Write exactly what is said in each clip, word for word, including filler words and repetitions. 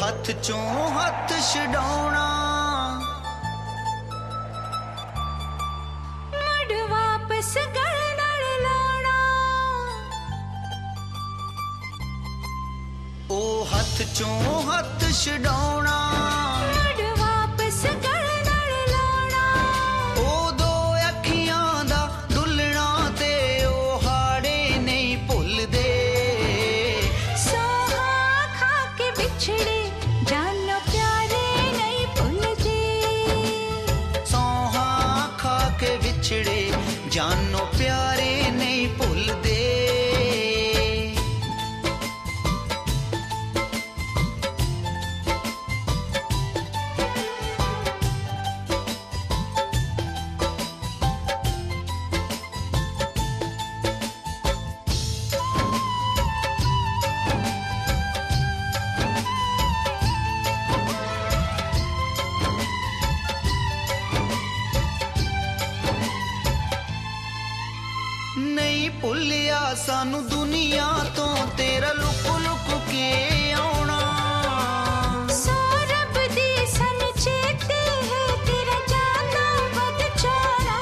हथ चों हथ छड़ाउणा मुड़ वापस गल नाल लाउणा ओ हथ चों हथ छड़ाउणा मुड़ वापस गल नाल लाउणा ओ दो अखियां दा डुलना ते ओ हाड़े नहीं भुलदे सोहा खा के बिछड़े जानो प्यारे नहीं भुलदे सौहा खा के विछड़े जानो प्यारे नहीं भुलदे नहीं भुलिया सानू दुनिया तो तेरा लुक लुक के आउणा सौरभ दी सन चेते है तेरा जाना वध जाना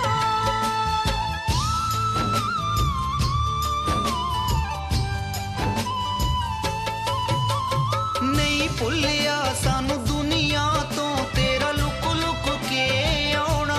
नहीं भुलिया सानू दुनिया तो तेरा लुक लुक के आउणा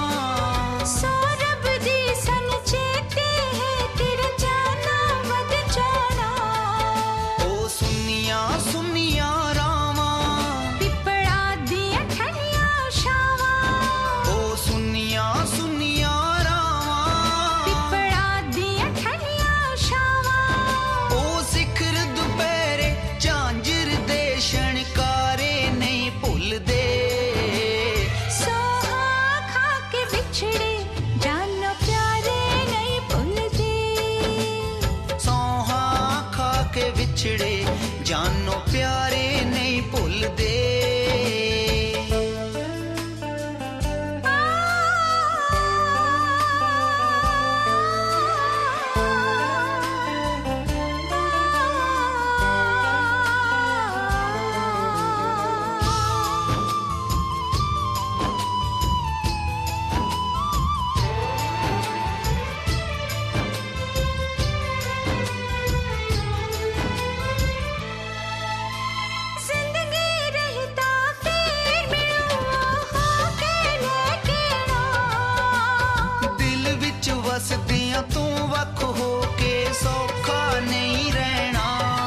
सौरभ दी सन चेते है तेरा जाना वध जाना ओ सुनिया सुनिया रावा पिपड़ा दियां ठंडियां छावां ओ सुनिया सुनिया रावा पिपड़ा दियां ठंडियां छावां ओ सिखर दुपहरे झांझर दे शणकारे नहीं भुलदे सोहा खा के बिछड़े जानो प्यारे नहीं भुलदे सौहा खा के विछड़े जानो प्यारे नहीं भुलदे जिंदगी रहता फिर मिलूं होके लेके ना दिल विच वसदियां तू वख हो के सौखा नहीं रहना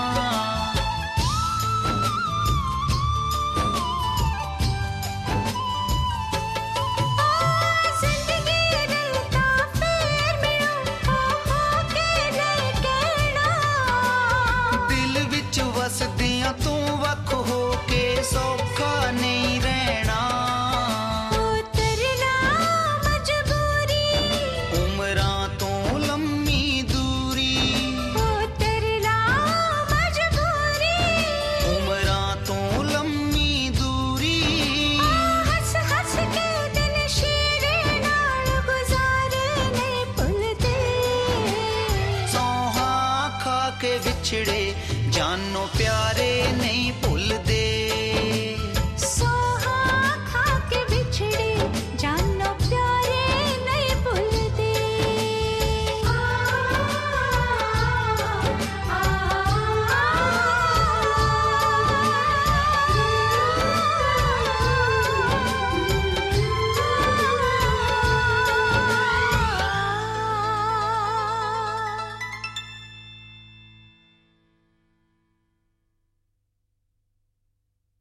जिंदगी रहता फिर मिलूं होके लेके ना दिल विच वसदियां तू वख हो के सौखा नहीं रहना उतरना मजबूरी उमरां तो लम्मी दूरी उतरना मजबूरी उमरां तो लम्मी दूरी हंस हंस के दिन शेरे नाल गुजारे नहीं भुलदे सौहा खा के विछड़े जानो प्यार